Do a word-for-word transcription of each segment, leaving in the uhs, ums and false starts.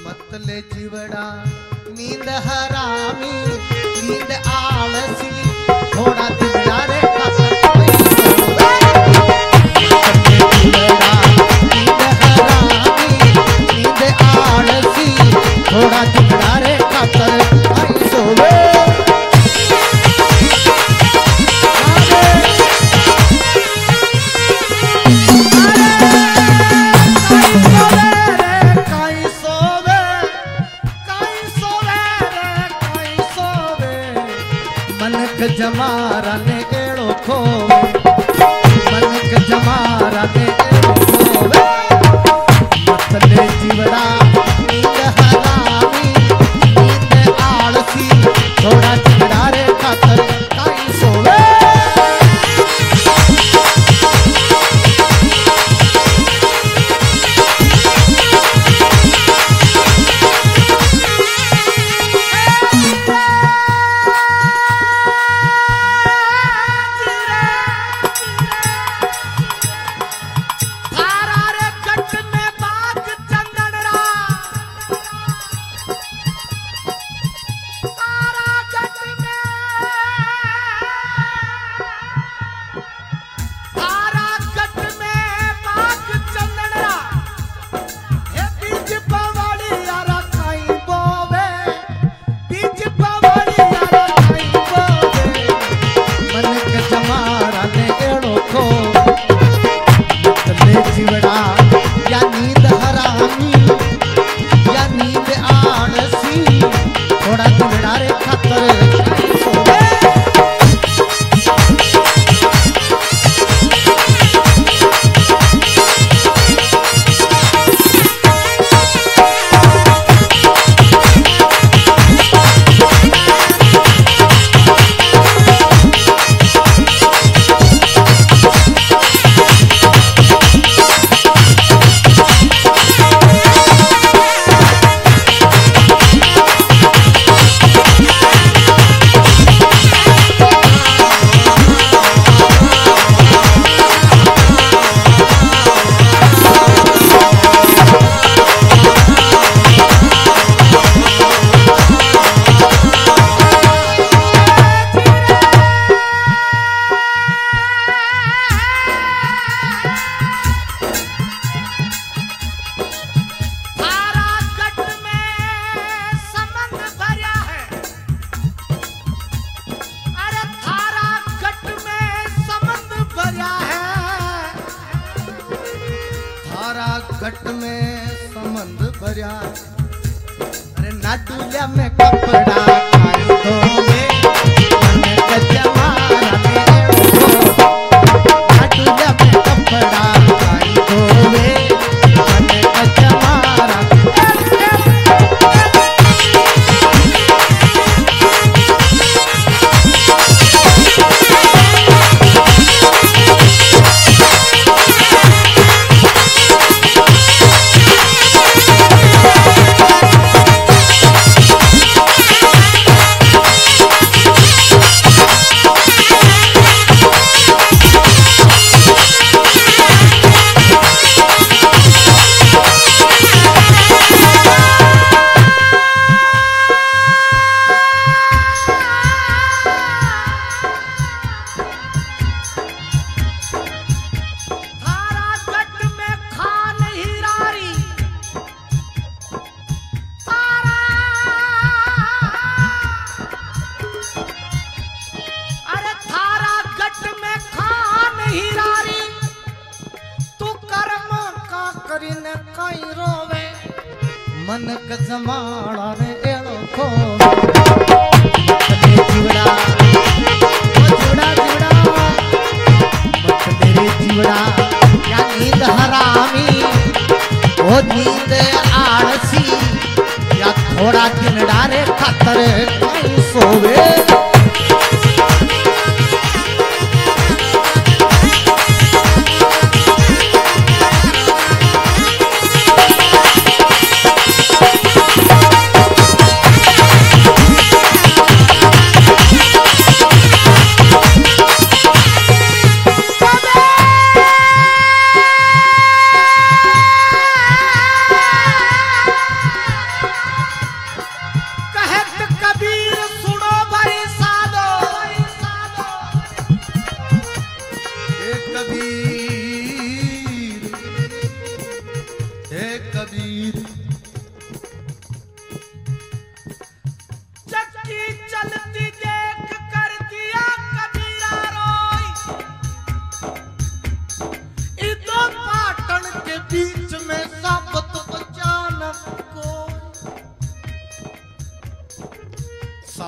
मतले जीवड़ा नींद हरामी नींद आलसी थोड़ा दिला रे कसर नींद हरामी नींद आलसी थोड़ा दिला रे कसर आई सोवे जमारा ने एड़ो खोवे मनक जमारा ने एड़ो खोवे मतले जीवड़ा नींद हरामी नींद आलसी थोड़ा चिड़ा रे खातर काई सोवे घट में संबंध भरिया अरे ना डूलिया में कपड़ा खाई दोगे मन कजमारा में ना डूलिया में कपड़ा खाई दोगे मन कजमारा मनक जमाड़ा रे एड़ो खोवे मतले जीवड़ा ओ जुड़ा जुड़ा मतले जीवड़ा या नींद हरामी ओ नींद आलसी या थोड़ा दिन डारे खातर कोई सोवे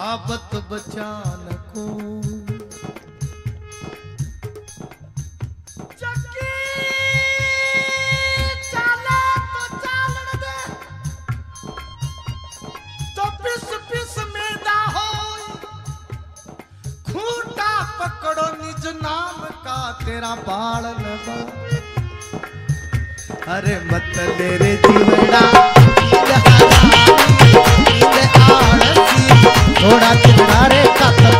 आबत बचान को पकड़ो निज नाम का तेरा बाल लबा अरे मत ले रे जीवड़ा थोड़ा चिड़ा रे कातर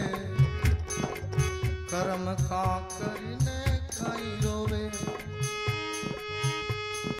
कर्म का करीने काई रोवे।